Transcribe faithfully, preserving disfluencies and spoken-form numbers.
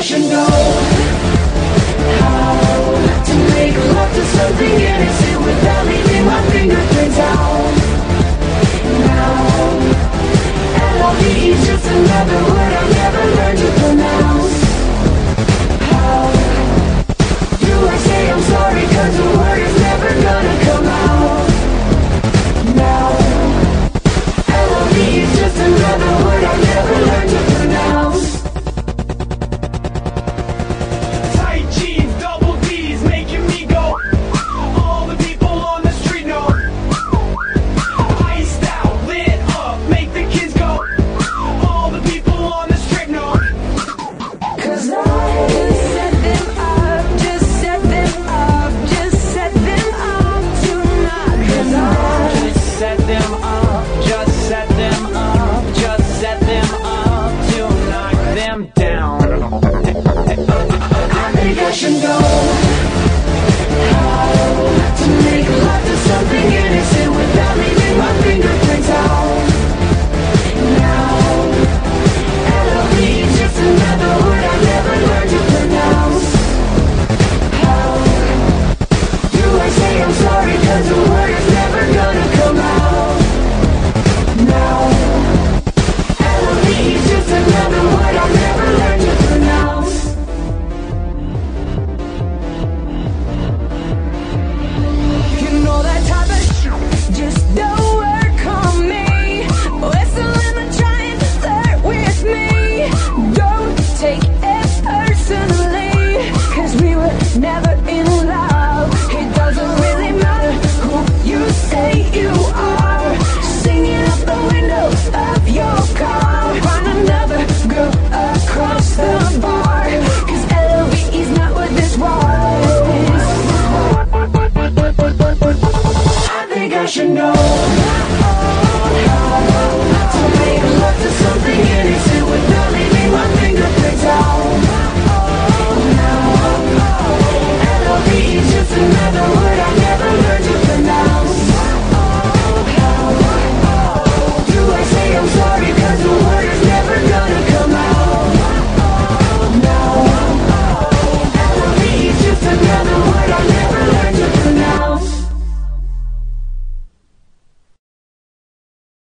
should know how to make love to something innocent without leaving my fingerprints out. Now, L O V E is just another word I'll never learn to pronounce. How do I say I'm sorry, cause the word is never gonna come out. Now, L O V E is just another word I'll never learn to pronounce. Tight jeans, double D's, making me go. All the people on the street know. Iced out, lit up, make the kids go. All the people on the strip know. Cause I set them up, just set them up, just set them up tonight. Cause I Just set them up, just set them up, just set them up to knock them down. I think I should know how to make love to something innocent without leaving my fingerprints out. Now, L O V E is just another word I'll never learn to pronounce. How do I say I'm sorry, cause the word is never gonna come out. Now, L O V E is just another word I'll never learn to pronounce. You know that type of shit just don't work on me. Whistle and I'm trying to flirt with me. Don't take it personally, cause we were never in love. It doesn't really matter who you say you are. Singing out the window of your car. Find another girl across the bar, cause L O V E is not what this was. I think I should know